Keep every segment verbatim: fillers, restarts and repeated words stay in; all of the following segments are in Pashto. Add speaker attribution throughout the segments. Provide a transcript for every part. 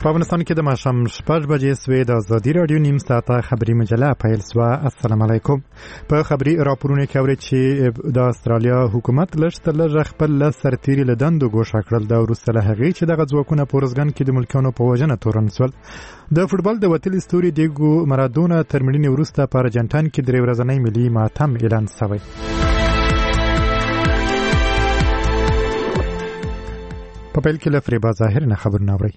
Speaker 1: په افغانستان کې د ماښام شپږ بجې سوې د ازادي راډیو نیم ساعته خبري مجله پیل سوه. السلام علیکم. په خبري راپورونه کې اورئ چې د استرالیا حکومت لږ تر لږه خپل لس سرتیري له دندو ګوښه کړل، د وروسته له هغې چې دغه ځواکونه په ارزګان کې د ملکیانو په وژنه تورن سول. د فوټبال د وتلي ستوري ډیګو مارادونا تر مړینې وروسته په ارجنټاین کې درې ورځنی ملي ماتم اعلان شوی. په پیل کې له فریبا ظاهر نه خبرونه اورئ.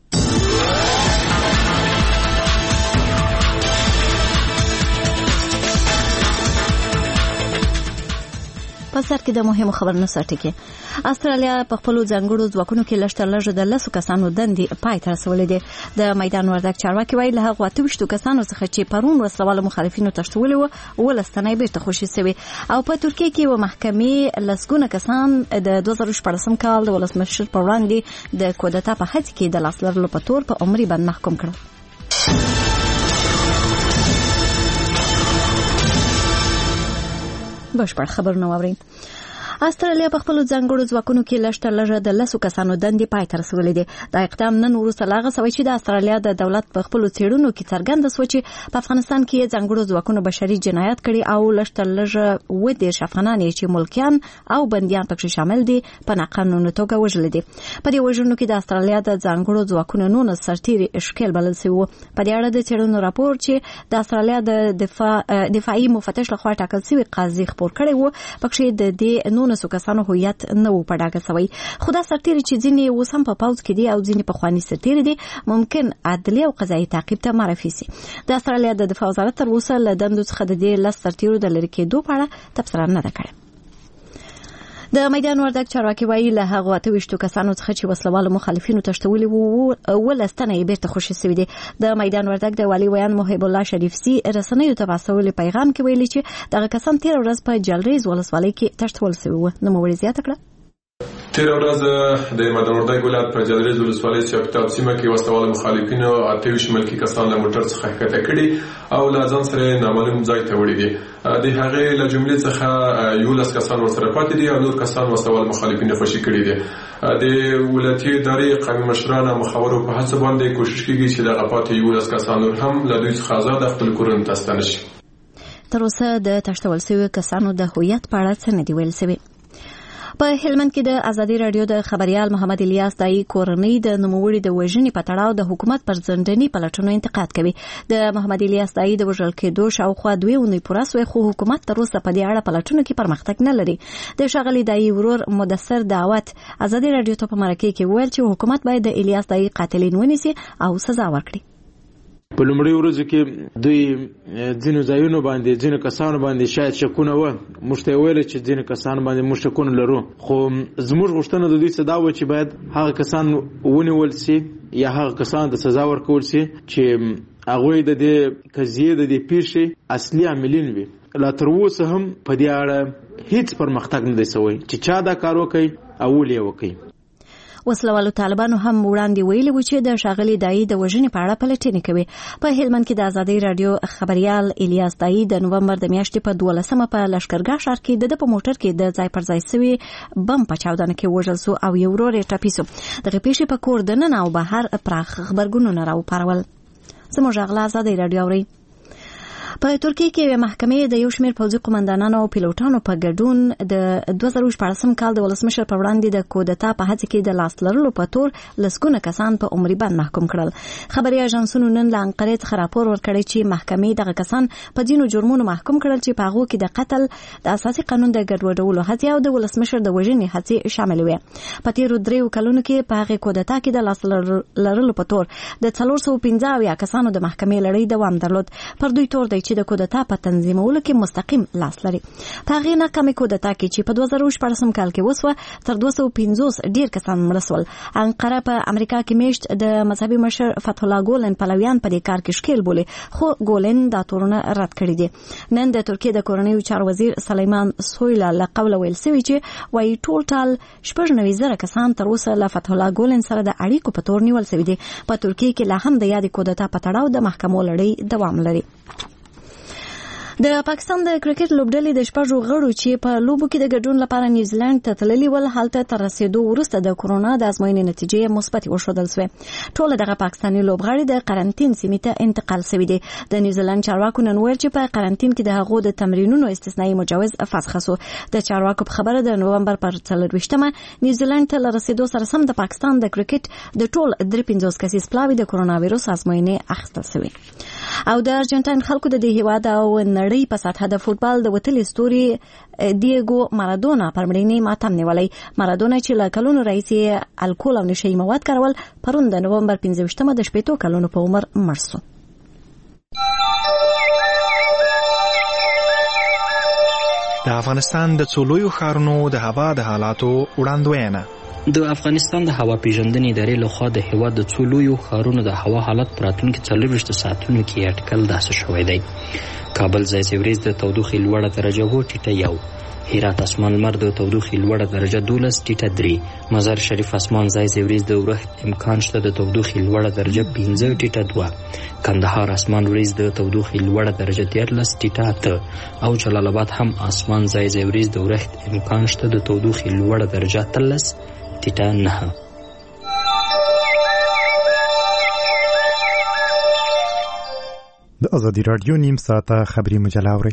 Speaker 2: په سر کې د مهمو خبرونو سرټکی کې استرالیا په خپل ځانګړو ځواکونو کې لږ لږ د لسو کسانو دندې پای ته رسولې دي. د میدان وردګ چارواکي وایي له هغو اته ویشتو کسانو څخه چې پرون وسلوالو مخالفینو تښتولي وو ولس تنه بیرته خوشي شوي. او په ترکیه کې و محکمې لسګونه کسان د دوه زره شپاړسم کال د ولسمشر په وړاندې د کودتا په هڅه کې د لاس لرلو په تور په عمري بند محکوم کړل. بشپړ خبرونه واورئ. استرالیا په خپل ځانګړو ځواکونو کې لږ تر لږه د لسو کسانو دندې پای ته رسولې دي. دا اقدام نن وروسته له هغه سوی چې د استرالیا د دولت په خپلو څېړنو کې څرګنده سوه چې په افغانستان کې ځانګړو ځواکونو بشري جنایت کړي او لږ تر لږه اووه دېرش افغانان چې ملکیان او بندیان پکې شامل دي په ناقانونه توګه وژلي دي. په دې وژنو کې د استرالیا د ځانګړو ځواکونو نولس سرتیري ښکېل بلل سوي وو. په دې اړه د څېړنو راپور چې د استرالیا د دفاع دفاعي مفتش لخوا ټاکل سوي قاضي خپور کړی وو پکې د دې نولسو کسانو هویت نه و په ډاګه سوی. خو دا سرتیري چې ځینې اوس هم په پوځ کې دي او ځینې پخواني سرتیري دي ممکن عدلي او قضایي تعقیب ته معرفي سي. د استرالیا د دفاع وزارت تر اوسه له دندو څخه د دې لس سرتیرو د لرې کېدو په اړه تبصره نه ده کړې. د میدان وردګ چارواکي وایي له هغو اته ویشتو کسانو څخه چې وسلوالو مخالفینو تښتولي وو ولس تنه یې بیرته خوشي سوي دي. د میدان وردګ د والي ویان محب الله شریف سي رسنیو ته په استولي پیغام کې ویلي چې دغه کسان تېره ورځ په جلریز ولسوالۍ کې تښتول سوي وو. نوموړي زیاته کړه
Speaker 3: تېره ورځ د میدان وردګ ولایت په جلریز ولسوالۍ چپتاب سیمه کې وسلوالو مخالفینو اته ویشت ملکي کسان له موټر څخه ښکته کړي او له ځان سره نامعلوم ځای ته وړي دي. د هغې له جملې څخه یولس کسان ورسره پاتې دي او نور کسان وسلوال مخالفین خوشي کړي دي. د ولایتي ادارې قومي مشران او مخاورو په هڅه باندې کوشش کیږي چې دغه پاتې یولس کسان نور هم له دوی څخه آزاد خپل کورونو ته ستانه شي.
Speaker 2: تر اوسه د تښتول سوي کسانو د هویت په اړه څه نه دي ویل سوي. په هلمند کې د ازادي رادیو د خبريال محمد الیاس دای کورنۍ د نوموړي د وژنې په تړاو د حکومت پر ځنډني پلټونو انتقاد کوي. د محمد الیاس دای د وژل کېدو شاوخوا دوه اونۍ پوره سوې خو حکومت تر اوسه په دې اړه پلټونو کې پرمختګ نه لري. د ښاغلي دای ورور مدثر دعوت ازادي رادیو ته په مرکه کې ویل چې حکومت باید د الیاس دای قاتلین ونیسي او سزا ورکړي.
Speaker 4: په لومړي ورځو کې دوی ځینو ځایونو باندې ځینو کسانو باندې شاید شکونه و موږ ته ویل چې ځینو کسانو باندې موږ شکونه لرو خو زموږ غوښتنه د دوی څه دا و چې باید هغه کسان ونیول سي یا هغه کسان د سزا ورکول سي چې هغوی د دې قضیې د دې پیښې اصلي عاملین وي. لا تر اوسه هم په دې اړه هیڅ پرمختګ نه دی سوی چې چا دا کار وکړي او ولې یې وکړي.
Speaker 2: وسلوالو طالبانو هم وړاندې ویلي و چې د ښاغلي دای د وژنې په اړه پلټنې کوي. په هلمند کې د ازادي رادیو خبريال الیاس دای د نومبر د میاشتې په دولسمه په لشکرګاه ښار کې د په موټر کې د ځای پر ځای سوي بم په چاودنه کې وژل سو او یو ورور یې ټپي سو. دغه پیښې په کور دننه او بهر پراخ خبرګونونه راوپارول. زموږ اغلا ازادي رادیو اوري. په ترکیه کې محکمې د یو شمېر پوځي قومندانانو او پیلوټانو په ګډون د دوه زره شپاړسم کال د ولسمشر په وړاندې د کودتا په هڅه کې د لاس لرلو په تور لسګونه کسان په عمري بند محکوم کړل. خبري اژانسونو نن له انقرې څخه راپور ورکړی چې محکمې دغه کسان په ځینو جرمونو محکوم کړل چې په هغو کې د قتل، د اساسي قانون د ګډوډولو هڅې او د ولسمشر د وژنې هڅې شامل وې. په تیرو دریو کلونو کې په هغې کودتا کې د لاس لرلو په تور د څلور سوه پنځه اویا کسانو د محکمې لړۍ دوام درلود. پر دوی تور دی چې د کودتا په تنظیمولو کې مستقیم لاس لري. په هغې ناکامې کودتا کې چې په دوه زره شپاړسم کال کې وسوه تر دوه سوه پنځوس ډیر کسان مړه سول. انقره په امریکا کې میشت د مذهبي مشر فتح الله ګولن پلویان په دې کار کې ښکیل بولي خو ګولن دا تورونه رد کړي دي. نن د ترکیې د کورنیو چارو وزیر سلیمان سویلا له قوله ویل سوي چې وایي ټول ټال شپږ نوي زره کسان تر اوسه له فتح الله ګولن سره د اړیکو په تور نیول سوي دي. په ترکیې کې لا هم د یادې کودتا په تړاو د محکمو لړۍ دوام لري. د پاکستان د کرکټ لوبډلې د شپږو غړو چې په لوبو کې د ګډون لپاره نیوزیلند ته تللي ول هلته تر رسیدو وروسته د کورونا د ازموینې نتیجې مثبت وښودل شوې. ټول دغه پاکستاني لوبغاړي د قرنطین سیمې ته انتقال شوي دي. د نیوزیلند چارواکو نن ویل چې په قرنطین کې د هغو د تمرینونو استثنایی مجوز فسخ شو. د چارواکو په خبره د نومبر پر څلرویشتمه نیوزیلند ته رسیدو سره سم د پاکستان د کرکټ د ټول درې پنځوس کسیز پلاوي د کورونا وایروس ازموینې اخیستل شوي. او د ارجنټاین خلکو د دې هیواد او نړۍ په سطحه د فوتبال د وتلي ستوري دیګو مارادونا پر مړینې ماتم نیولی. مارادونا چې له کلونو راهیسې الکول او نشهیي مواد کارول پرون د نومبر پنځه ویشتمه د شپېتو کلونو په عمر مړ شو.
Speaker 5: د افغانستان د څو لویو ښارونو د هوا د حالاتو وړاندوینه.
Speaker 6: د افغانستان د هوا پیژندنې ادارې لخوا د هیواد د څو لویو ښارونو د هوا حالت په راتلونکي څلورویشت ساعتونو کې اټکل داسې شوی دی. کابل ځای ځای وریځ د تودوخې لوړه درجه اووه ټیټه یو، هرات اسمان لمر د تودوخې لوړه درجه دولس ټیټه درې، مزار شریف اسمان ځای ځای وریځ د اورښت امکان شته د تودوخې لوړه درجه پنځه ټیټه دوه، کندهار اسمان وریځ د تودوخې لوړه درجه دیارلس ټیټه اته او جلال آباد هم اسمان ځای ځای وریځ د اورښت امکان شته د تودوخې لوړه درجه اتلس ټیټه نهه.
Speaker 1: د ازادي راډیو نیم ساعته خبري مجله اورئ.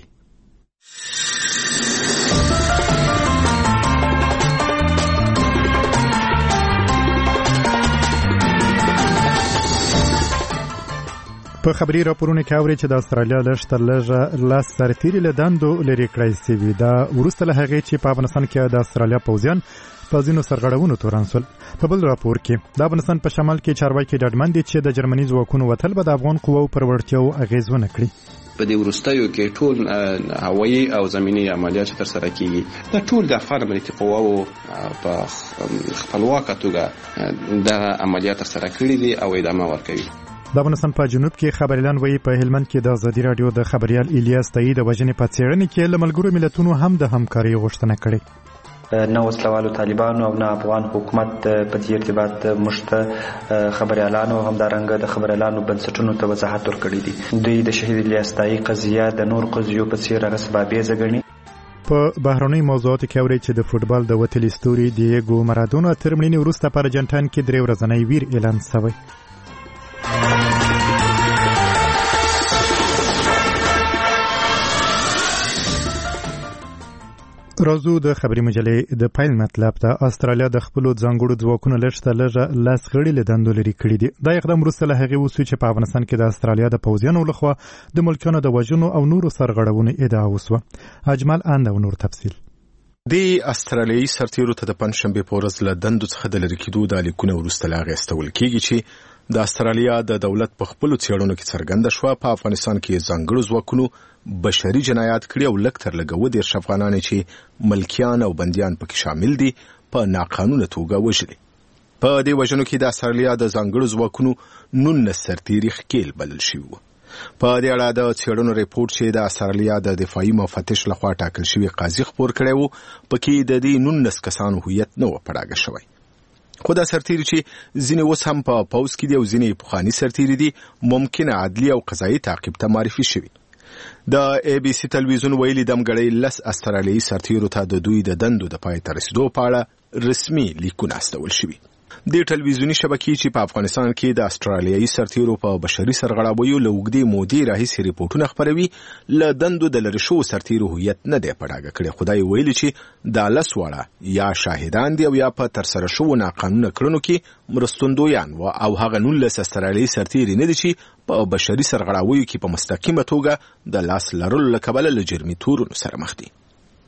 Speaker 1: په خبري راپورونه کې اوري چې د استرالیا لږ تر لږه لاس سرتیري له دندو لرې کړی شوي. دا وروسته له هغې چې په افغانستان کې د استرالیا پوځیان په ځینو سرغړونو تورن شول. په بل راپور کې د افغانستان په شمال کې چارواکي ډاډمن دي چې د جرمني ځواکونو وتل به د افغان قواو پر وړتیاو اغېز ونه کړي.
Speaker 7: په دې وروستیو کې ټول هوایي او زمینی عملیات تر سره کیږي. دا ټول د افغان ملي قواو په خپلواکه توګه د عملیات تر سره کړي دي او ادامه ورکوي.
Speaker 1: د افغانستان په جنوب کې خبريالان وایي په هلمند کې د ازادي راډیو د خبريال الیاس تایید د وژنې په څېړنې کې له ملګرو ملتونو هم د همکارۍ غوښتنه کړې.
Speaker 8: نه وسلوالو طالبانو او نه افغان حکومت په دې ارتباط مشته خبريالانو هم دارنګه د خبريالانو بنسټونو ته وضاحت ورکړی دي. دوی د شهید الیاس تایید قضیه د نور قضیو په څیر هغه سببیزه ګڼي.
Speaker 1: په بهرنۍ موضوعاتو کې اوري چې د فوتبال د وتلي ستوري دیګو مارادونا تر مړینې وروسته په ارجنټاین کې درې ورځنی ویر اعلان شوی. راځو د خبري مجلې د پایل مطلب ته. استرالیا د خپل ځانګړو ځواکونو لږ ته لږه لاس غړي له دندو لري کړي دي. دا اقدام وروسته له هغې وشو چې په افغانستان کې د استرالیا د پوځیانو لخوا د ملکیانو د وژنو او نورو سرغړونو ادعا وسوه. اجمل اند او نور تفصیل.
Speaker 9: د استرالیایي سرتیرو ته د پنځشنبې په ورځ له دندو څخه د لرې کېدو دا لیکونه وروسته له هغې استول کېږي چې د استرالیا د دولت په خپلو څېړنو کې څرګنده شوه په افغانستان کې ځانګړو ځواکونو بشري جنایات کړي او لږ تر لږه اووه دېرش افغانان چې ملکیان او بندیان پکې شامل دي په ناقانونه توګه وژلي. په دې وژنو کې د استرالیا د ځانګړو ځواکونو نولس سرتیري ښکېل بلل شوي وو. په دې اړه د څېړنو ریپورټ چې د استرالیا د دفاعي مفتش لخوا ټاکل شوي قاضي خپور کړی و پکې د دې نولس کسانو هویت نه و په ډاګه شوی. خو دا سرتیري چې ځینې اوس هم په پوځ کې دي او ځینې پخواني سرتیري دي ممکنه عدلي او قضایي تعقیب ته معرفي شوي. د ای بي سي تلویزیون ویلي دمګړی لس استرالیایي سرتیرو ته د دوی د دندو د پای ته رسیدو په اړه رسمي لیکونه استول شوي. د ټلویزیوني شبکې چې په افغانستان کې د استرالیایي سرتیرو په بشري سرغړاویو له اوږدې مودې راهیسې ریپورټونه خپروي له دندو د لرې شوو سرتیرو هویت نه دی په ډاګه کړی. خو دا یې ویلي چې دا لس واړه یا شاهدان دي او یا په ترسره شوو ناقانونه کړنو کې مرستندویان و او هغه نولس استرالیایي سرتیري نه دي چې په بشري سرغړاویو کې په مستقیمه توګه د لاس لرلو له کبله له جرمي تورونو سره مخ دي.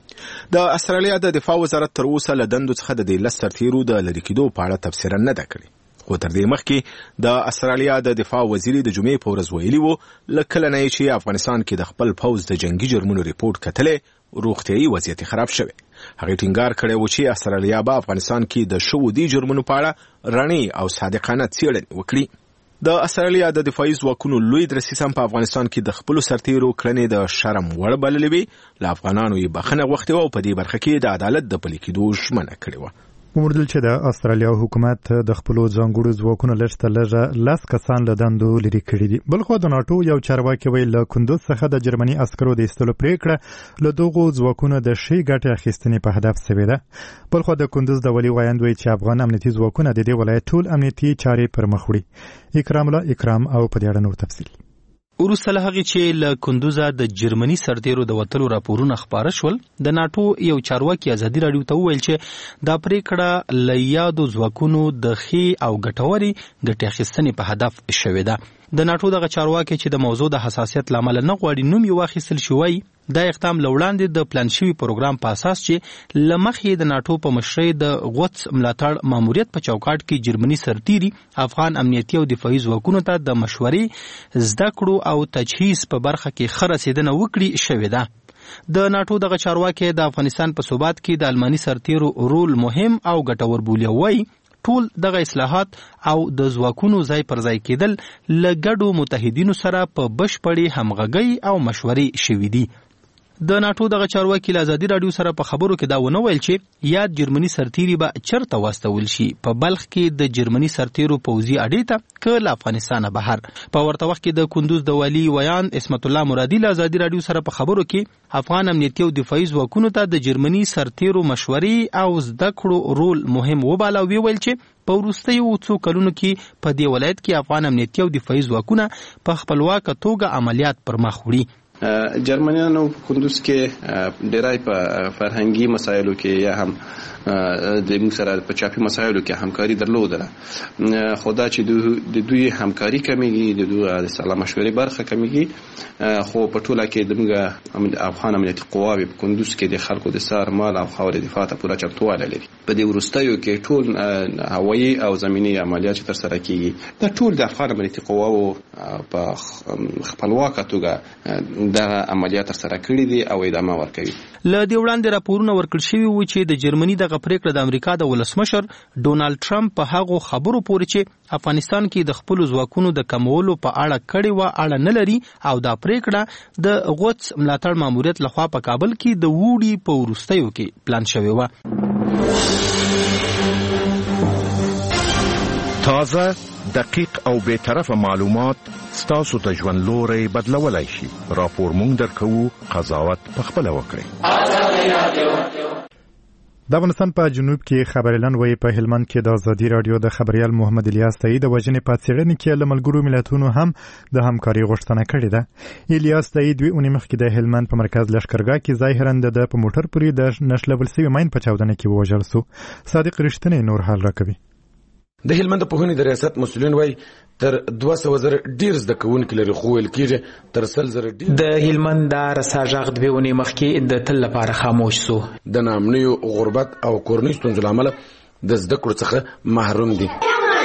Speaker 9: د استرالیا د دفاع وزارت تر اوسه له دندو څخه د دې لس سرتیرو د لرې کېدو په اړه تبصره نه ده کړې. خو تر دې مخکې د استرالیا د دفاع وزیر د جمعې په ورځ ویلي و له کله نه چې افغانستان کې د خپل پوځ د جنگي جرمونو ریپورټ کتلی روغتیایي وضعیت خراب شوی. هغې ټینګار کړی و چې استرالیا به افغانستان کې د شوو دې جرمونو په اړه رڼې او صادقانه څېړنې وکړي. د استرالیا د دفاعي ځواکونو لوی درسیز هم په افغانستان کې د خپلو سرتیرو کړنې د شرم وړ بللې وې. له افغانانو یې بخښنه غوښتې وه او په دې برخه کې د عدالت د پلي کېدو ژمنه کړې وه.
Speaker 1: وموردل چې د استرالیا حکومت د خپل ځانګړو ځواکونو لږ لږه لس کسان له دندو لري کړي دي. بل خو د ناتو یو چارواکي ویل له کندوز څخه د جرمني عسکرو د ایستلو پریکړه له دغو ځواکونو د شي ګټې اخیستنې په هدف سوې ده. بل خو د کندوز د ولي وایند وایي چې افغان امنیتي ځواکونه د دې ولایت ټول امنیتي چارې پر مخ وړي. اکرام الله اکرام او په دې اړه نور تفصیل.
Speaker 10: وروسته له هغې چې له کندوزه د جرمني سرتیرو د وتلو راپورونه خپاره شول، د ناټو یو چارواکي ازادي راډیو ته وویل چې دا پریکړه له یادو ځواکونو د ښې او ګټورې ګټې اخیستنې په هدف شوې ده. د ناټو دغه چارواکي چې د موضوع د حساسیت له امله نه غواړي نوم یې واخیستل شي وایي دا اقدام له وړاندې د پلان شوي پروګرام په اساس چې له مخې د ناټو په مشرۍ د غوڅ ملاتړ ماموریت په چوکاټ کې جرمني سرتیري افغان امنیتي او دفاعي ځواکونو ته د مشورې، زده کړو او تجهیز په برخه کې ښه رسېدنه وکړي شوې ده. د ناټو دغه چارواکي د افغانستان په ثبات کې د الماني سرتیرو رول مهم او ګټور بولي وایي ټول دغه اصلاحات او د ځواکونو ځای پر ځای کېدل له ګډو متحدینو سره په بشپړې همغږۍ او مشورې شوي دي. د ناټو دغه چارواکي له ازادي راډیو سره په خبرو کې دا ونه ویل چې یاد جرمني سرتیري به چرته واستول شي، په بلخ کې د جرمني سرتیرو پوځي اډې ته که له افغانستانه بهر. په ورته وخت کې د کندوز د والي ویاند اسمت الله مرادي له ازادي راډیو سره په خبرو کې افغان امنیتي او دفاعي ځواکونو ته د جرمني سرتیرو مشورې او زده کړو رول مهم وباله او ویل چې په وروستیو څو کلونو کې په دې ولایت کې افغان امنیتي او دفاعي ځواکونه په خپلواکه توګه عملیات پر مخ وړي.
Speaker 7: جرمنیانو په کندوز کې ډیری په فرهنګي مسایلو کې یا هم د موږ سره په چاپي مسایلو کې همکاري درلودله، خو دا چې د دوی همکاري کمیږي، د دوی د سلا مشورې برخه کمیږي، خو په ټوله کې د موږ افغان امنیتي قواوې په کندوز کې د خلکو د سار مال او خاورې دفاع ته پوره چمتووالی لري. په دې وروستیو کې ټول هوایي او زمینی عملیات چې ترسره کیږي دا ټول د افغان امنیتي قواو په خپلواکه توګه دغه عملیات سره کړی دي او ادامه ورکوي.
Speaker 10: له دې وړاندې راپورونه ورکړل شوي وو چې د جرمني دغه پریکړه د امریکا د ولسمشر ډونالد ټرمپ په هغو خبرو پورې چې افغانستان کې د خپلو ځواکونو د کمولو په اړه کړې وه اړه نه لري او دا پریکړه د غوڅ ملاتړ ماموریت لخوا په کابل کې د ووړي په وروستیو کې پلان شوې وه.
Speaker 11: تازه، دقیق او بے طرفه معلومات ستاسو ته ژوند لوري بدلولای شي. راپور مونږ درکوو، قضاوت په خپل وکړئ.
Speaker 1: د افغانستان په جنوب کې خبريالان وایي په هلمند کې د ازادي راډیو د خبريال محمد الیاس تایي د وژنې په څېړنې کې له ملګرو ملتونو هم د همکاري غوښتنه کړې ده. الیاس تایي دوی اونۍ مخکې د هلمند په مرکز لښکرګاه کې ظاهرا د په موټر پورې د نښلول سوي ماین په چاودنه کې ووژل سو. صادق رښتینی نور حال راکوي.
Speaker 12: د هلمند پوهنې د ریاست مسؤلین وایي تر دوه سوه زره ډیر زده کوونکي لري، خو ویل کېږي تر سل زره ډیر.
Speaker 13: د هلمند دا رسا غږ دوه اونۍ مخکې د تل لپاره خاموش سو.
Speaker 12: د ناامنیو، غربت او کورنۍ ستونزو له امله د زده کړو څخه محروم دي.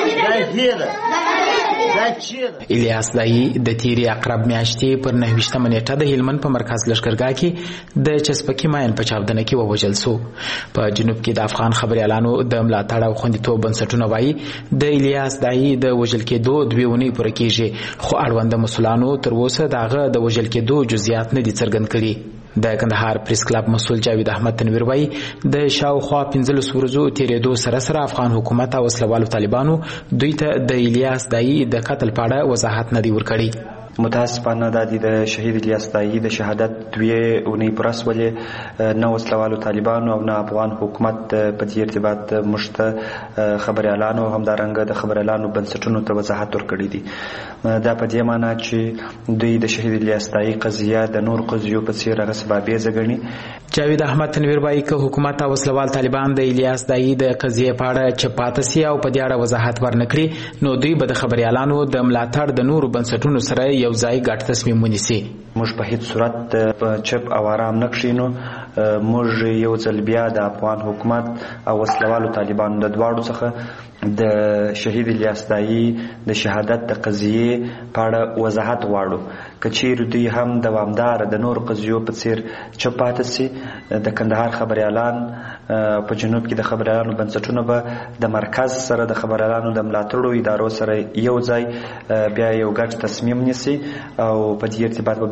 Speaker 13: الیاس دایي د تیری عقرب میاشتې پر نهویشتمه نیټه د هلمند په مرکز لښکرګاه کې د چسپکي ماین په چاودنه کې ووژل سو. په جنوب کې د افغان خبريالانو د ملاتړ او خوندیتوب بنسټونه وایي د الیاس دایي د وژل کېدو دوه اونۍ پوره کېږي، خو اړوند مسؤلانو تر اوسه دغه د وژل کېدو جزئیات نه دي څرګند کړي. د کندهار پریس کلب مسؤل جاوید احمد تنویر وایي د شاوخوا پنځلس ورځو تیرېدو سره سره افغان حکومت او وسلوالو طالبانو دوی ته د الیاس دایي د قتل په اړه وضاحت نه دی ورکړی.
Speaker 8: متاسفانه د د شهید الیاس دایي د شهادت دوی اونۍ پوره سولې نه وسلوالو طالبانو او نه افغان حکومت په دې ارتباط مشته خبريالانو همدارنګه د خبريالانو بنسټونو ته وضاحت ورکړی دي. دا په دې معنی چې دوی د شهید الیاس دایي قضیه د نور قضیو په څیر هغه سببیزه ګڼي.
Speaker 13: جاوید احمد تنویر وایي که حکومت او وسلوال طالبان د الیاس دایي د قضیه په اړه چپاته سي او په دې اړه وضاحت ورنکړي نو دوی به د خبريالانو د ملاتړ د نور بنسټونو سره یو ځای ګډ تصمیم ونیسي.
Speaker 8: موږ په هیڅ صورت په چپ او آرام نه کښینو. موږ یو ځل بیا د افغان حکومت او وسلوالو طالبانو د دواړو څخه د شهید الیاس دایي د شهادت د قضیې په اړه وضاحت غواړو. که چیرې دوی هم دوامدار د نور قضیو په څیر چپ پاتې سي، د کندهار خبريالان په جنوب کې د خبريالانو بنسټونه به د مرکز سره د خبريالانو د ملاتړو ادارو سره یو ځای بیا یو ګډ تصمیم نیسي او په دې ارتباط به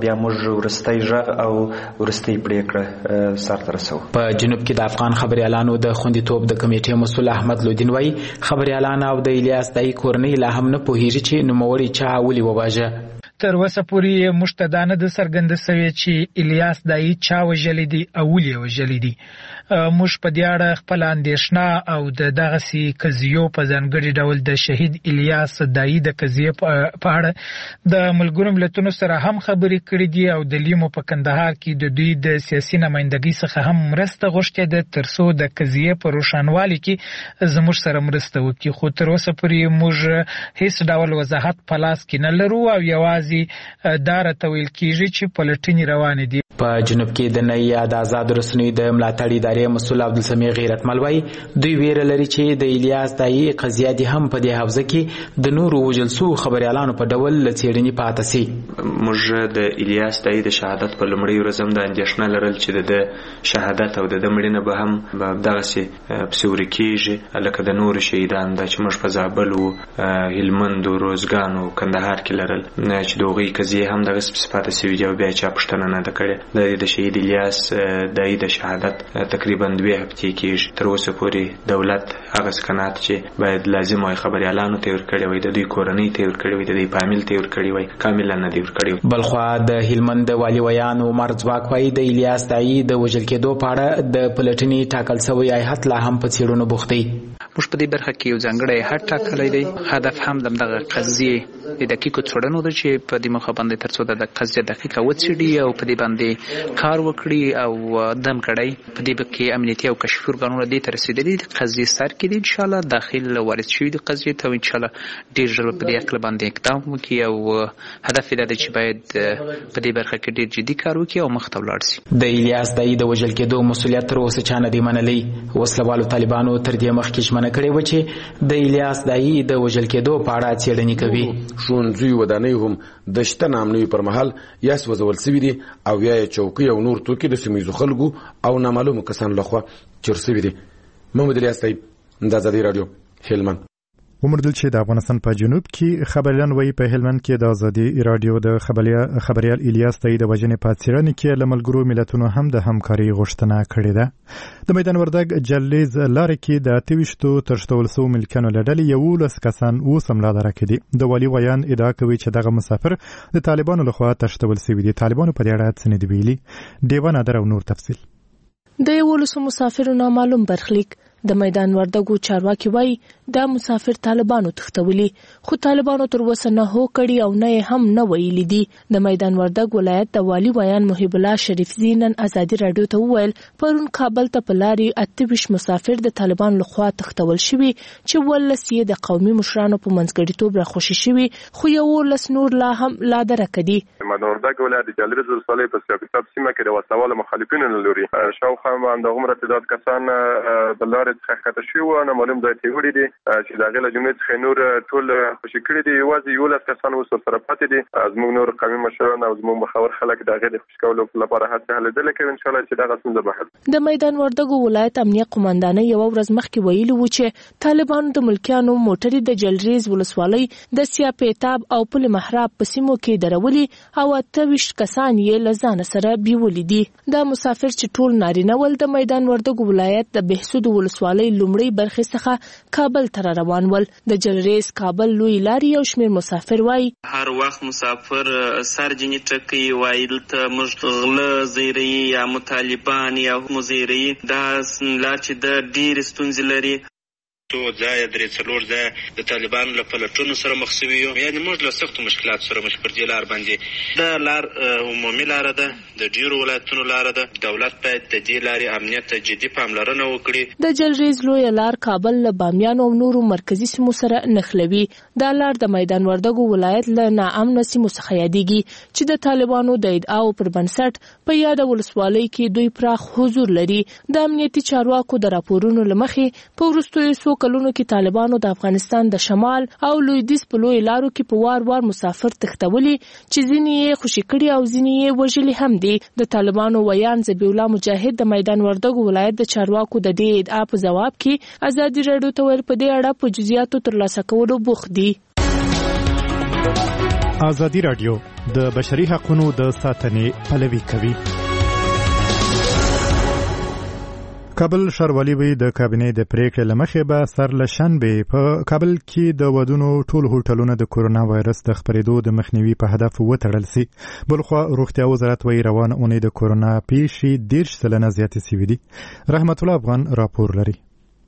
Speaker 8: بیا موږ ورستۍ ژغ او ورستۍ پریکړه سرته رسوو.
Speaker 13: په جنوب کې د افغان خبريالانو د خوندیتوب د کمیټې مسؤل احمد لودین وایي خبريالان او د الیاس دای کورنۍ لا هم نه پوهیږي چې نوموړی چا ولي وواژه.
Speaker 14: تر اوسه پورې مشتدانه د څرګنده سوي چې الیاس دای چا وژلی دی او ولي وژلی دی. موږ په دې اړه خپل اندېښنه او د دغسې قضیو په ځانګړي ډول د شهید الیاس دای د قضیې په اړه د ملګرو ملتونو سره هم خبرې کړې دي او د لیمو په کندهار کې د دوی د سیاسي نمایندګۍ څخه هم مرسته غوښتې ده ترڅو د قضیې په روښانوالي کې زموږ سره مرسته وکړي، خو تر اوسه پورې موږ هیڅ ډول وضاحت په لاس کې نه لرو او یوازې دا راته ویل کېږي چې پلټنې روانې دي.
Speaker 13: په جنوب کې د نئی یا د آزاد رسنیو د ملاتړ ادارې مسؤل عبدالسمیع غیرتمل وایي دوی ویره لري چې د الیاس دای قضیه دي هم په دې حوزه کې د نورو وژل سوو خبريالانو په ډول له څېړنې پاتې سي.
Speaker 15: موږ د الیاس دای د شهادت په لومړۍ ورځ هم د اندېښنه لرل چې د شهادت او د مړینې به هم دغسې پسې ورکېږي لکه د نورو شهیدان دا چې موږ په زابل و هلمند و روزګان و کندهار کې لرل چې د هغوی قضیې هم دغسې پسې پاتې سوي دي او بیا چا پوښتنه نه ده کړې. د شهید الیاس دای د شهادت تقریبا دوه هفتې کېږي. تر اوسه پورې دولت هغه سکنات چې باید لازم وای خبريالانو ته ورکړی وای د دوی کورنۍ ته ورکړی وای د دوی فامیل ته ورکړی وای کاملا نه دی ورکړی.
Speaker 13: بلخوا د هلمند والي ویان عمر ځواک وایي د الیاس دای د وژل کېدو په اړه د پلټنې ټاکل سوی هیات لا هم په څېړنو بوخت دی.
Speaker 16: موږ په دې برخه کې یو ځانګړی هیات ټاکلی دی. هدف هم د دغه قضیې د دقیقو څېړنو ده چې په دې موخه باندې تر څو د قضیه دقیقه وڅېړي او په دې باندې کار وکړي او دم کړی. په دې کې امنیتي او کشفي ارګانونه دې ته رسېدلي دي قضیې سر کې دي انشاءالله داخل وارد شوي دي قضیې ته او انشاءالله ډېر ژر په دې عقل باندې اقدام وکړي او هدف یې دا دی چې باید په دې برخه کې ډېر جدي کار وکړي او مخ ته ولاړ شي.
Speaker 13: د الیاس دای د وژل کېدو مسؤلیت تر اوسه چا نه دی منلی. وسلوالو طالبانو تر دې مخکې ژمنه کړې وه چې د الیاس دای د وژل کېدو په اړه څېړنې کوي.
Speaker 12: ښوونځي ودانۍ هم د شته نامنوي پر مهال یا سوځول سوي دي او یا یې چوکۍ او نور توکي د سیمه ییزو خلکو او نامعلومو کسانو لخوا چور سوي دي. محمد الیاس طیب د ازادي راډیو هلمند.
Speaker 1: ومردل چې د افغانستان په جنوب کې خبريالان وایي په هلمند کې د ازادي راډیو د خبريال الیاس دای د وژنې په څېړنه کې له ملګرو ملتونو هم د همکاري غوښتنه کړې ده. د میدان وردګ جلیز لارې کې د اته ویشتو تښتول سوو ملکیانو له ډلې یولس کسان اوس هم لاره کې دي. د والي ویان ادعا کوي چې دغه مسافر د طالبانو لخوا تښتول سوي دي. طالبانو په دې اړه څه نه دي ویلي. دیوان ادر او نور تفصیل.
Speaker 17: د یولسو مسافرو نامعلوم برخلیک د میدان وردګو چارواکي وایي دا مسافر طالبانو تښتولي خو طالبانو تر اوسه نه هو کړي او نه هم نه ویلي دي. د میدان وردګ ولایت د والي ویان محب الله شریفزي نن ازادي راډیو ته وویل پرون کابل ته په لارې اته ویشت مسافر د طالبانو لخوا تښتول شوي چې ولس یې د قومي مشرانو په منځګړیتوب راخوشي شوي خو یولس نور لا هم لا درکه دي.
Speaker 18: میدان وردګ ولایت د جلریز ولسوالۍ په سیاقصاب سیمه کې د وسوال مخالفینو له لوري شاوخوا همدغومره تعداد کسان د لارې څخه ښکته شوي وو نامعلوم ځای ته وړي دي چې د هغې له جملې څخه نور ټول خوشي کړي دي. یوازې یولس کسان اوس ورسره پاتې دي. زموږ نور قومي مشران او زموږ مخور خلک د هغې د خوشي کولو لپاره هڅه هلې ځلې کوي انشاءالله چې دغه ستونزه به حل.
Speaker 17: د میدان وردګو ولایت امنیه قمندانۍ یوه ورځ مخکې ویلي وو چې طالبانو د ملکیانو موټرې د جلریز ولسوالۍ د سیاپیتاب او پل محراب په سیمو کې درولي او اته ویشت کسان یې له ځانه سره بیولي دي. دا مسافر چې ټول نارینه ول د میدان وردګو ولایت د بهسود ولسوالۍ لومړۍ برخې څخه کابل ته روان ول. د جلریز کابل لوی لارې یو شمېر مسافر وایي
Speaker 19: هر وخت مسافر سر جنې ټکوي وایي دلته موږ غله زیري یا مطالبان یا مزیري دا لار چې د ډېرې ستونزې لري. تو ځای درې څلور ځای د طالبانو له پلټونو سره مخ سوي یو یعنې موږ له سختو مشکلاتو سره مخ پر دې لار باندې. دا لار عمومي لاره ده د ډېرو ولایتونو لاره ده. دولت باید د دې لارې امنیت ته جدي پاملرنه وکړي.
Speaker 17: د جلریز لویه لار کابل له بامیان او نورو مرکزي سیمو سره نښلوي. دا لار د میدان وردګو ولایت له ناامنه سیمو څخه یادېږي چې د طالبانو د ادعاو پر بنسټ په یاده ولسوالۍ کې دوی پراخ حضور لري. د امنیتي چارواکو د راپورونو له مخې په وروستیو څو کلونو کې طالبانو د افغانستان د شمال او لویدیځ په لوی لارو کې په وار وار مسافر تښتولي چې ځینې یې خوشي کړي او ځینې یې وژلي هم دي. د طالبانو ویان ذبیح الله مجاهد د میدان وردګو ولایت د چارواکو د دې ادعا په ځواب کې ازادي راډیو ته ویل په دې اړه په جزئیاتو ترلاسه کولو بوخت دي.
Speaker 1: ازادي راډیو د بشري حقوقو د ساتنې پلوي کوي. کابل ښاروالي وی د کابینې د پریکړې لمخې به سر له شنبې په کابل کې د ودونو ټول هوټلونه د کورونا وایرس د خپرېدو د مخنیوي په هدف وتړل سي. بلخوا روغتیا وزارت وی روان اونۍ د کورونا پیښې دیرش سلنه زیاتې سوي دي. رحمت الله افغان راپور لري.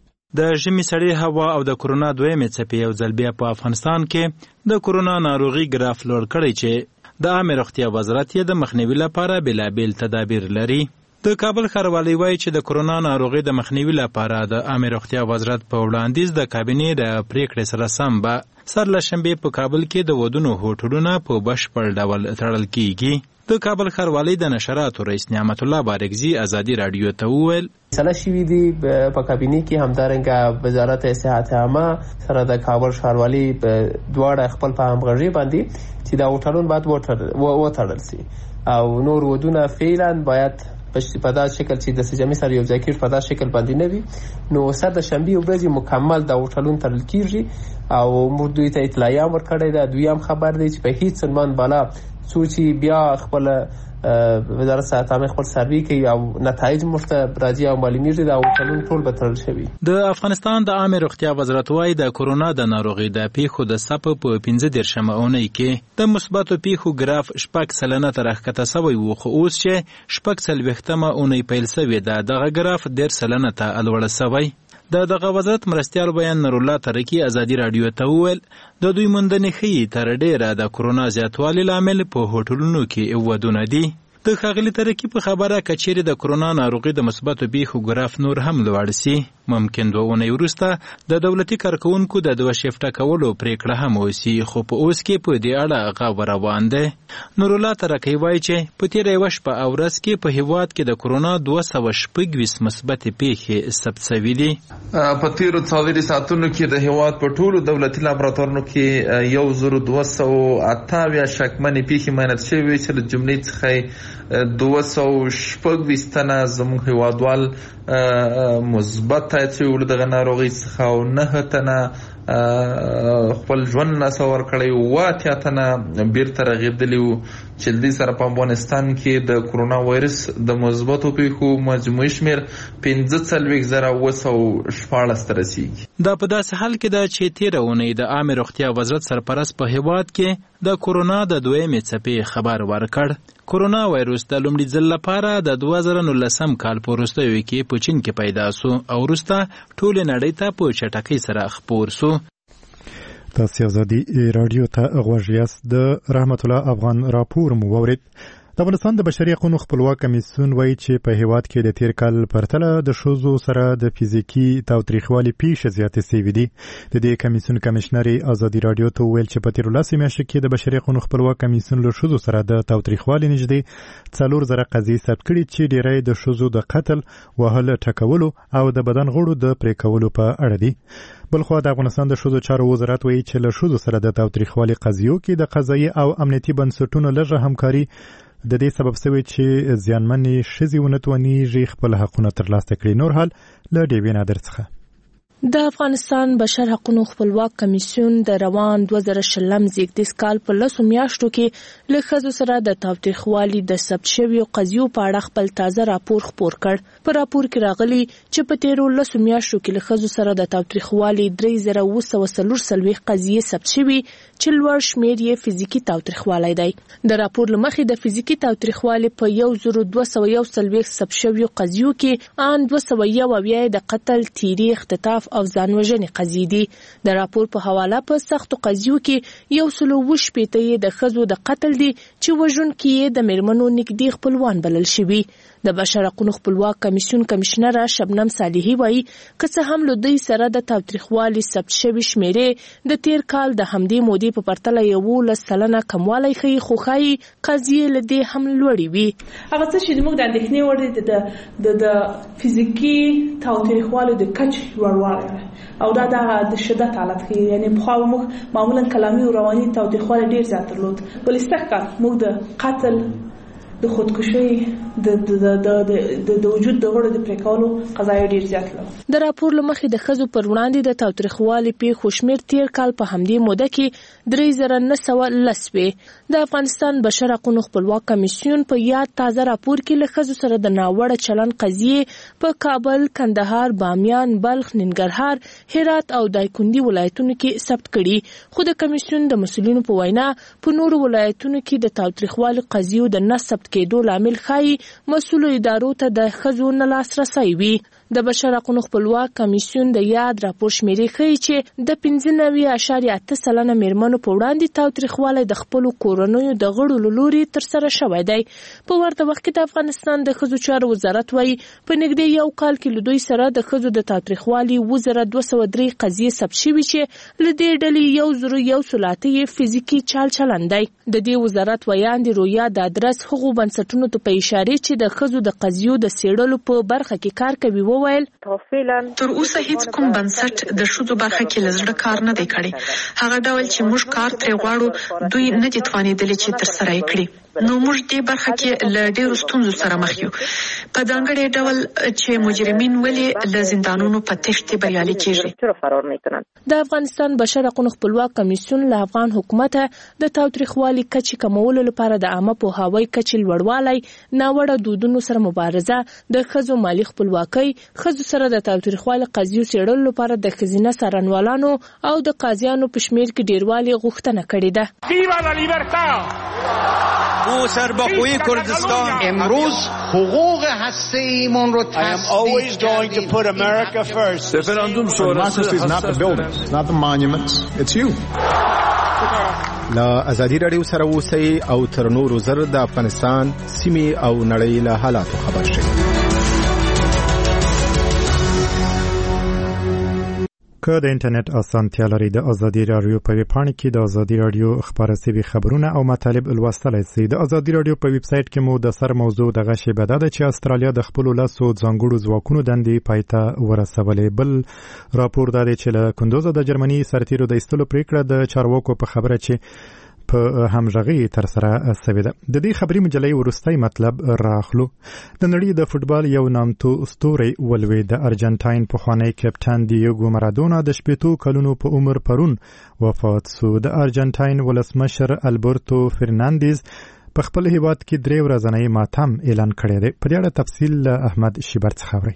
Speaker 10: د ژمي سړې هوا او د کورونا دویمې څپې یو ځل بیا په افغانستان کې د کورونا ناروغي ګراف لوړ کړی چې د عامه روغتیا وزارت یې د مخنیوي لپاره بېلابېل تدابیر لري. د کابل ښاروالي وایي چې د کورونا ناروغي د مخنیوي لپاره د عامه روغتیا وزارت په وړاندیز د کابینې د پریکړې سره سم به سر له شنبې په کابل کې د ودونو هوټلونه په بشپړ ډول تړل کیږي. د کابل ښاروالۍ د نشراتو رئیس نعمت الله بارکزي ازادي راډیو ته وویل
Speaker 20: سلا شوي دي په کابینې کې همدارنګه وزارت صحت عامه سره د کابل ښاروالۍ دواړه خپل په همغږي باندې چې دا هوټلونه باید وتړل شي او نور ودونه فعلا باید په دا شکل چې د سجامي سره یو ځای کېږي په دا شکل باندې نه وي. نو سر د شنبې ورځې مکمل د هوټلونو تړل کېږي او موږ دوی ته اطلاعیه ورکړې ده. دویم خبر دی چې په هیڅ عنوان بالا څو چې بیا خپل وزارت صحت عامه خپل سروي کوي او نتایج مرته راځي او معلومیږي دا هوټلونه ټول به تړل شوي.
Speaker 10: د افغانستان د عامه روغتیا وزارت وايي د کورونا د ناروغي د پیښو د څپو په پنځه دېرشمه اونۍ کې د مثبتو پیښو ګراف شپږ سلنه تر ښکته سوی و، خو اوس چې شپږ څلوېښتمه اونۍ پیل سوې ده دغه ګراف ډېر سلنه ته لوړه سوی. د دغه وزارت مرستیال بیان نور الله ترکی ازادي راډیو ته وویل د دوی موندنې ښیي تر ډېره د کورونا زیاتوالي لامل په هوټلونو کې ودونه دي. د ښاغلي ترکی په خبره که چیرې د کورونا ناروغي د مثبتو پیښو ګراف نور هم لوړ سي ممکن دوه اونۍ وروسته د دولتي کارکوونکو د دوه شفټه کولو پریکړه هم وسي، خو په اوس کې په دې اړه غاب روان دی. نور الله ترکی وایي چې په تېره یوه شپه او ورځ کې په هېواد کې د کورونا دوه سوه شپږ ویشت مثبتې پیښې ثبت سوي دي.
Speaker 21: په تېرو څلورو ساعتونو کې د هېواد په ټولو دولتي لابراتوارونو کې یو زر دوه سوه اته اویا شکمنې پیښې معاینات شوې چې له جملې څخه دوه سوه شپږ ویشت تنه زموږ هېوادوال مثبت چې ول دغه ناروغي څخه او نه تنه خپل ژوند نسور کړی و اتیا تنه بیرته رغېدلي وو چې دې سره په افغانستان کې د کورونا وایرس د مثبتو پیښو مجموعي شمېر پنځه څلوېښت زره اوه سوه شپاړس ته رسیږي.
Speaker 10: دا په داسې حال کې ده چې تېره اونۍ د عامه روغتیا وزارت سرپرست په هېواد کې د کورونا د دویمې څپې خبر ورکړ. کورونا وایرس د لومړي ځل لپاره د دوه زره نولسم کال په وروستیو کې په چین کې پیدا سو او وروسته ټولې نړۍ ته په چټکۍ سره خپور سو.
Speaker 1: تاسو ازادي راډیو ته غوږ یاست. د رحمت الله افغان راپور مو واورید. د افغانستان د بشري حقوقو خپلواک کمیسیون وایي چې په هېواد کې د تیر کال پرتله د ښځو سره د فزیکي تاوتریخوالي پیښې زیاتې سوي دي. د دې کمیسیون کمشنر ازادي راډیو ته وویل چې په تېرو لسو میاشتو کې د بشري حقوقو خپلواک کمیسیون له ښځو سره د تاوتریخوالي نږدې څلور زره قضیې ثبت کړي چې ډېری د ښځو د قتل، وهل، ټکولو او د بدن غړو د پرې کولو په اړه دي. بلخوا د افغانستان د ښځو چارو وزارت وایي چې له ښځو سره د تاوتریخوالي قضیو کې د قضایي او امنیتي بنسټونو لږه همکاري د دې سبب شوی چې زیانمنې ښځې ونه توانیږي خپل حقونه ترلاسه کړي. نور حال له ډیوې نادر څخه.
Speaker 17: د افغانستان بشر حقوقو خپلواک کمیسیون د روان دوه زره شلم زیږدیز کال په لسو میاشتو کې له ښځو سره د تاوتریخوالي د ثبت شویو قضیو په اړه خپل تازه راپور خپور کړ. په راپور کې راغلي چې په تیرو لسو میاشتو کې له ښځو سره د تاوتریخوالي درې زره اوه سوه څلور څلوېښت قضیې ثبت شوي چې لوړ شمېر یې فزیکي تاوتریخوالی دی. د راپور له مخې د فزیکي تاوتریخوالي په یو زر دوه سوه یو څلوېښت ثبت شویو قضیو کې ان دوه سوه یو اویا د قتل، تیری، اختطاف او ځان وژنې قضیې دي. د راپور په حواله په سختو قضیو کې یو سل اووه شپېته یې د ښځو د قتل دي چې وژونکي یې د میرمنو نږدې خپلوان بلل شوي. د بشر حقوقو خپلواک کمیسیون کمشنره شبنم صالحي وایي که څه هم له دوی سره د تاوتریخوالي ثبت شوي شمېرې د تیر کال د همدې مودې په پرتله یولس سلنه کموالی ښیي، خو ښایي قضیې له دې هم لوړې وي.
Speaker 22: هغه څه چې زموږ د اندېښنې وړ دی د فزیکي تاوتریخوالي د کچې لوړوالی او دا د شدت حالت ښیي. یعنې پخوا موږ معمولا کلامي او رواني تاوتریخوالی ډېر زیات درلود، ولې سږ کال موږ د قتل، د خودکشي د د د د وجود د غړو د پریکولو قضایا ډیر زیات لري.
Speaker 17: د راپور لمخې د خزو پر وړاندې د تاوتریخوالي په خوشمیر تیر کال په همدې موده کې درې زره نه سوه لس وې. د افغانستان بشر حقوقو خپلواک کمیسیون په یاد تازه راپور کې له خزو سره د ناوړه چلند قضیې په کابل، کندهار، بامیان، بلخ، ننګرهار، هرات او دایکنډي ولایتونو کې ثبت کړي. خو د کمیسیون د مسؤلینو په وینا په نورو ولایتونو کې د تاوتریخوالي قضیو د نه ثبت کېدو لامل ښایي مسؤلو ادارو ته د خزو نه لاسرسی وي. د بشر حقوقو خپلواک کمیسیون د یاد راپور شمیرې ښیي چې د پنځه نوي اعشاریه اته سلنه میرمنو په وړاندې تاوتریخوالی د خپلو کورنیو د غړو له لوري ترسره شوی دی. په ورته وخت کې د افغانستان د ښځو چارو وزارت وایي په نږدې یو کال کې له دوی سره د ښځو د تاوتریخوالي اووه زره دوه سوه درې قضیې ثبت شوي چې له دې ډلې یو زرو یو سل اته یې فزیکي چال چلند دی. د دې وزارت ویاندې رویا د ادرس هغو بنسټونو ته په اشارې چې د ښځو د قضیو د څېړلو په برخه کې کار کوي وویل
Speaker 3: تر اوسه هیڅ کوم بنسټ د ښځو برخه کې له زړه کار نه دی کړی. هغه ډول چې موږ کار ترې غواړو دوی نه دي توانېدلي چې ترسره یې کړي. نو موږ دې برخه کې له ډېرو ستونزو سره مخ یو. په ځانګړي ډول چې مجرمین ولې له زندانونو په تښتې بریالي کېږي.
Speaker 17: د افغانستان بشر حقوقو خپلواک کمیسیون له افغان حکومته د تاوتریخوالي کچې کمولو لپاره د عامه پوهاوي کچې لوړوالی، ناوړه دودونو سره مبارزه، د ښځو مالي خپلواکۍ، ښځو سره د تاوتریخوالي قضیو څېړلو لپاره د ښځینه څارنوالانو او د قاضیانو په شمېر کې ډېروالي غوښتنه کړې ده.
Speaker 4: ما سربخوی کردستان
Speaker 23: امروز حقوق هسته‌ایمون رو
Speaker 4: تصدیق کردیم.
Speaker 23: رفراندوم شورای
Speaker 24: not the buildings, not the monuments, it's you.
Speaker 9: لا ازادي رادیو سره اوسئ او تر نورو زر د افغانستان سیمې او نړۍ له حالاتو خبر شئ.
Speaker 1: که د انټرنیټ اسانتیا لري د ازادي رادیو په ویب پاڼه کې د ازادي رادیو خبره سوي خبرونه او مطالب لوستلای شئ. د ازادي رادیو په ویب سټ کې مو د سر موضوع دغه شی بده ده چې استرالیا د خپل لاسو ځانګړو ځواکونو دندې پایته ورسولې. بل راپور دا دی چې له کندوز د جرمني سرتیرو د ایستلو پریکړه د چارواکو په خبره چې په همغږي تر سره شوې ده. د دې خبري مجلې ورستۍ مطلب راخلو. د نړۍ د فوتبال یو نامتو ستوري ولوي د ارجنټاین پخوانی کپټان دیګو مارادونا د شپږو کلونو په عمر پرون وفات شو. د ارجنټاین ولسمشر البرتو فرنانديز په خپل هیواد کې درې ورځنی ماتم اعلان کړی دی. په دې اړه تفصیل احمد شیبرت خبري.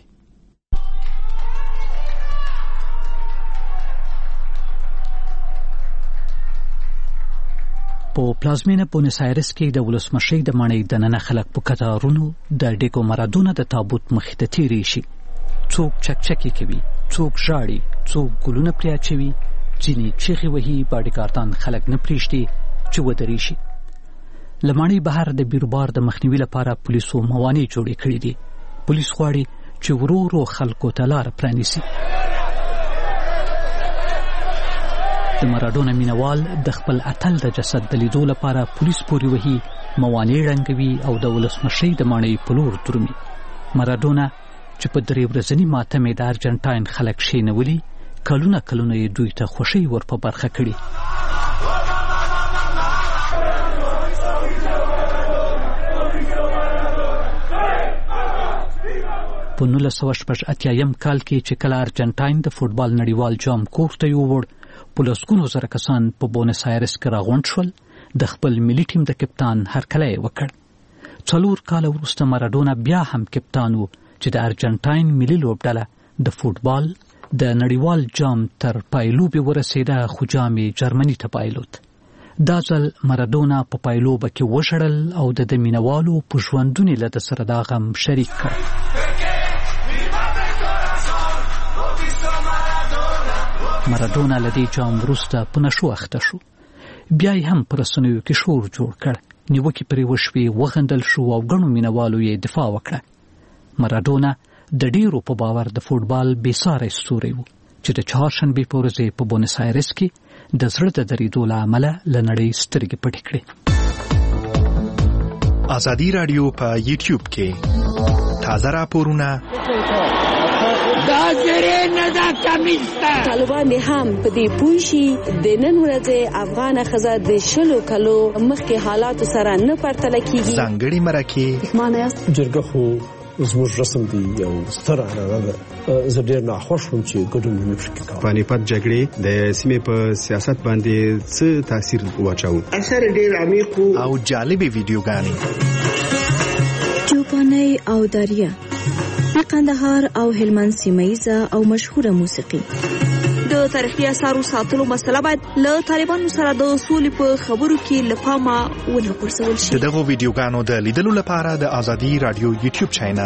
Speaker 25: په پلازمینه بونس آیرس کې د ولسمشۍ د ماڼۍ دننه خلک په کتارونو د ډیګو مارادونا د تابوت مخې ته تیری شي. څوک چکچکې کوي، څوک ژاړي، څوک ګلونه پرې اچوي، ځینې چیغې وهي. باډیګارډان خلک نه پرېږدي چې ودرې شي. له ماڼۍ بهر د بیروبار د مخنیوي لپاره پولیسو موانع جوړې کړې دي. پولیس غواړي چې ورو ورو خلکو ته لاره پرانیسي. د مارادونا مینوال د خپل اتل د جسد د لیدو لپاره پولیس پورې وهي، موانع ړنګوي او د ولسمشۍ د ماڼۍ په لور درومي. مارادونا چې په درې ورځني ماتم د ارجنټاین خلک کښېنولي، کلونه کلونه یې دوی ته خوښۍ ور په برخه کړي. په نولس سوه شپږ اتیایم کال کې چې کله ارجنټاین د فوټبال نړیوال جام کور ته یووړ، په لسګونو زره کسان په بونس آیرس کې راغونډ شول. د خپل ملي ټیم د کپتان هرکلی یې وکړ. څلور کاله وروسته مارادونا بیا هم کپتان و چې د ارجنټاین ملي لوبډله د فوټبال د نړیوال جام تر پایلوبې ورسېده، خو جام یې جرمني ته بایلود. دا ځل مارادونا په پایلوبه کې وژړل او د ده مینوالو په ژوندون یې له ده سره دا غم شریک کړ. مارادونا له دې جام وروسته په نشو اخته شو. بیا یې هم په رسنیو کې شور جوړ کړ. نیوکې پرې وشوې، وغندل شو او ګڼو مینوالو یې دفاع وکړه. مارادونا د ډیرو په باور د فوټبال بېساری ستوری و چې د چهارشنبې په ورځ په بونس آیرس کې د زړه د درېدو له امله له نړۍ سترګې پټې کړې.
Speaker 5: ازادي رادیو په یوټیوب کې تازه راپورونه
Speaker 2: دا زری نه دا کمیسته.
Speaker 6: طالبان هم په دې پوه شي د نن ورځې افغان ښځه د شلو کلو مخکې حالاتو سره نه پرتله کیږي.
Speaker 5: ځانګړي مرکې
Speaker 7: جرګه خو زموږ رسم دی یو ستر عنعنه ده. زه ډېر ناخوښ وم چې ګډون مې پکې کاوه.
Speaker 8: پانیپت جګړې د سیمې په سیاست باندې څه تاثیر واچاوه؟
Speaker 2: اثر ډېر عمیق
Speaker 5: او جالبې ویډیوګانې،
Speaker 11: چوپانۍ او دریا، د قندهار او هلمند سیمه‌ییزه او مشهوره موسیقي.
Speaker 6: د تاریخي اثارو ساتلو مسله باید له طالبانو سره د سولې په خبرو کې له پامه ونه غورځول شي.
Speaker 5: د دغو ویډیوګانو د لیدلو لپاره د ازادي رادیو یوټیوب چینل